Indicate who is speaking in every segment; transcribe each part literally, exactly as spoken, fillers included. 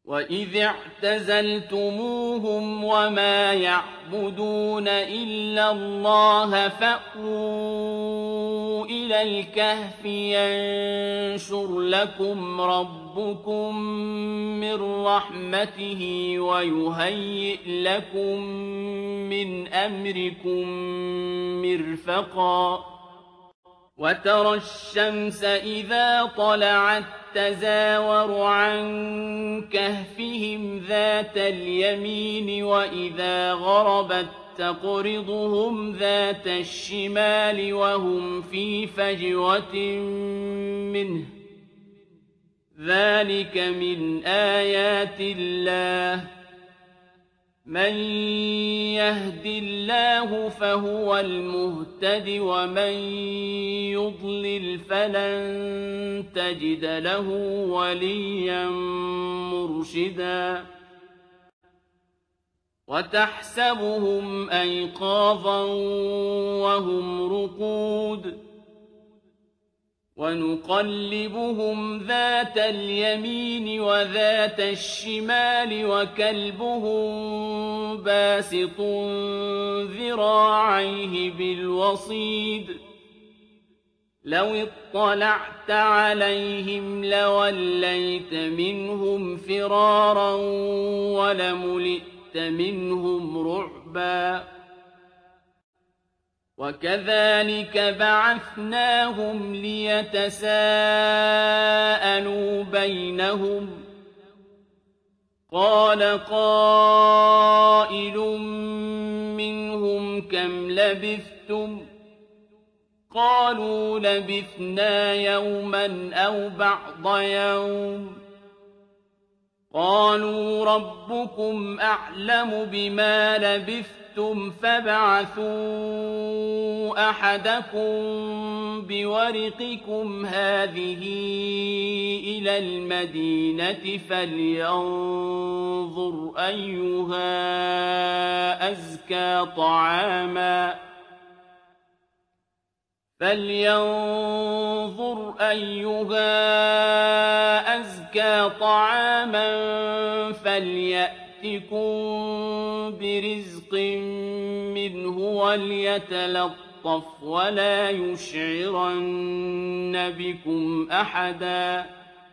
Speaker 1: وَإِذِ اعْتَزَلْتُمُوهُمْ وَمَا يَعْبُدُونَ إِلَّا اللَّهَ فَأْوُوا إِلَى الْكَهْفِ يَنشُرْ لَكُمْ رَبُّكُم مِّن رَّحْمَتِهِ وَيُهَيِّئْ لَكُم مِّنْ أَمْرِكُم مِّرْفَقًا وَتَرَى الشَّمْسَ إِذَا طَلَعَت تَّزَاوَرُ عَن كَهْفِهِمْ ذَاتَ الْيَمِينِ وَإِذَا غَرَبَت تَّقْرِضُهُمْ ذَاتَ الشِّمَالِ وَهُمْ فِي فَجْوَةٍ مِّنْهُ ۚ ذَٰلِكَ مِنْ آيَاتِ اللَّهِ ۗ مَن يَهْدِ اللَّهُ فَهُوَ الْمُهْتَدِ ۖ وَمَن يُضْلِلْ فَلَن تَجِدَ لَهُ وَلِيًّا مُّرْشِدًا وَتَحْسَبُهُمْ أَيْقَاظًا وَهُمْ رُقُودٌ وَنُقَلِّبُهُمْ ذَاتَ الْيَمِينِ وَذَاتَ الشِّمَالِ وَكَلْبُهُم بَاسِطٌ ذِرَاعَيْهِ بِالْوَصِيدِ لَوِ اطَّلَعْتَ عَلَيْهِمْ لَوَلَّيْتَ مِنْهُمْ فِرَارًا وَلَمُلِئْتَ مِنْهُمْ رُعْبًا وَكَذَٰلِكَ بَعَثْنَاهُمْ لِيَتَسَاءَلُوا بَيْنَهُمْ ۚ قَالَ قَائِلٌ مِّنْهُمْ كَمْ لَبِثْتُمْ ۖ قَالُوا لَبِثْنَا يَوْمًا أَوْ بَعْضَ يَوْمٍ ۚ قَالُوا رَبُّكُمْ أَعْلَمُ بِمَا لَبِثْتُمْ فَابْعَثُوا أَحَدَكُم بِوَرِقِكُمْ هَٰذِهِ إِلَى الْمَدِينَةِ فَلْيَنظُرْ أَيُّهَا أَزْكَىٰ طَعَامًا فَلْيَنظُرْ أَيُّهَا أَزْكَىٰ طَعَامًا فَلْيَأْتِكُم بِرِزْقٍ مِّنْهُ وَلْيَتَلَطَّفْ وَلَا يُشْعِرَنَّ بِكُمْ أَحَدًا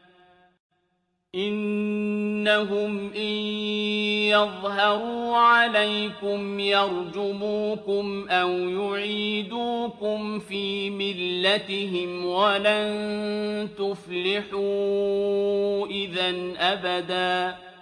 Speaker 1: إِنَّهُمْ إِن يَظْهَرُوا عَلَيْكُمْ يَرْجُمُوكُمْ أَوْ يُعِيدُوكُمْ فِي مِلَّتِهِمْ وَلَن تُفْلِحُوا إِذًا أَبَدًا